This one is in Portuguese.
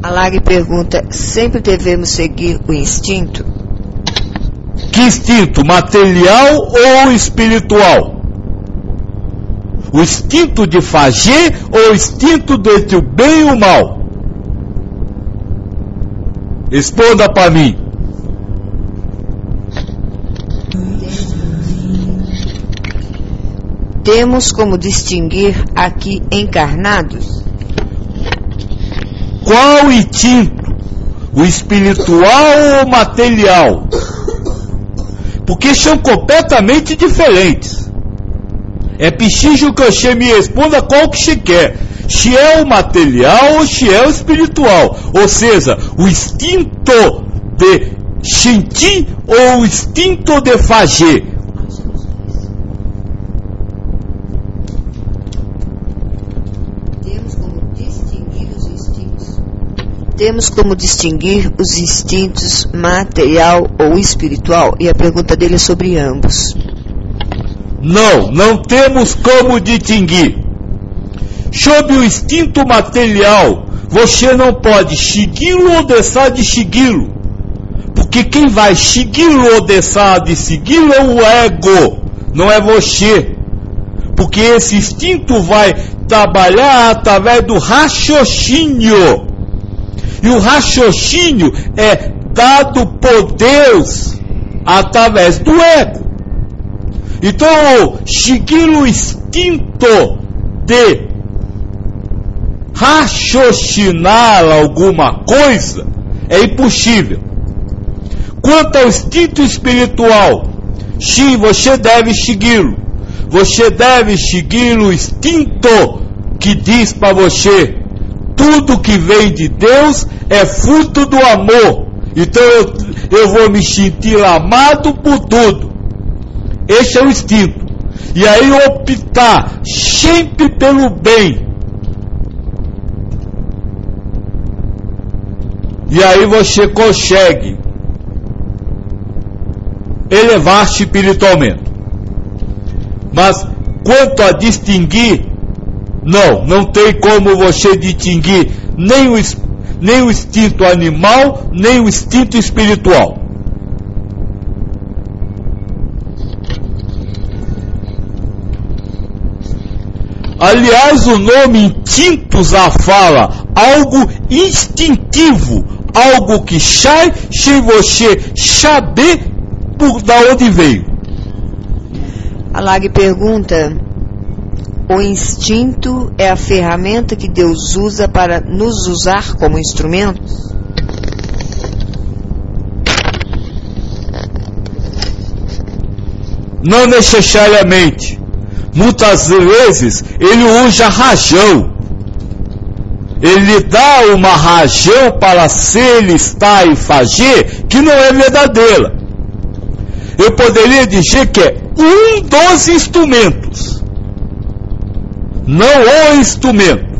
A Lag pergunta, sempre devemos seguir o instinto? Que instinto? Material ou espiritual? O instinto de fazer ou o instinto entre o bem e o mal? Responda para mim. Temos como distinguir aqui encarnados? Qual instinto? O espiritual ou o material? Porque são completamente diferentes. É preciso que você me responda qual que você quer. Se é o material ou se é o espiritual. Ou seja, o instinto de sentir ou o instinto de fazer. Temos como distinguir os instintos material ou espiritual? E a pergunta dele é sobre ambos. Não temos como distinguir. Sobre o instinto material, você não pode segui-lo ou deixar de segui-lo. Porque quem vai segui-lo ou deixar de segui-lo é o ego, não é você. Porque esse instinto vai trabalhar através do raciocínio. E o raciocínio é dado por Deus através do ego. Então, seguir o instinto de raciocinar alguma coisa é impossível. Quanto ao instinto espiritual, sim, você deve segui-lo. Você deve seguir o instinto que diz para você: tudo que vem de Deus é fruto do amor. Então eu vou me sentir amado por tudo. Esse é o instinto. E aí optar sempre pelo bem. E aí você consegue elevar-se espiritualmente. Mas quanto a distinguir, não tem como você distinguir nem o instinto animal, nem o instinto espiritual. Aliás, o nome instintos fala algo instintivo, algo que sai sem você saber da onde veio. A Lag pergunta, o instinto é a ferramenta que Deus usa para nos usar como instrumentos? Não necessariamente. Muitas vezes ele usa razão. Ele dá uma razão para ser, estar e fazer que não é verdadeira. Eu poderia dizer que é um dos instrumentos, não o instrumento.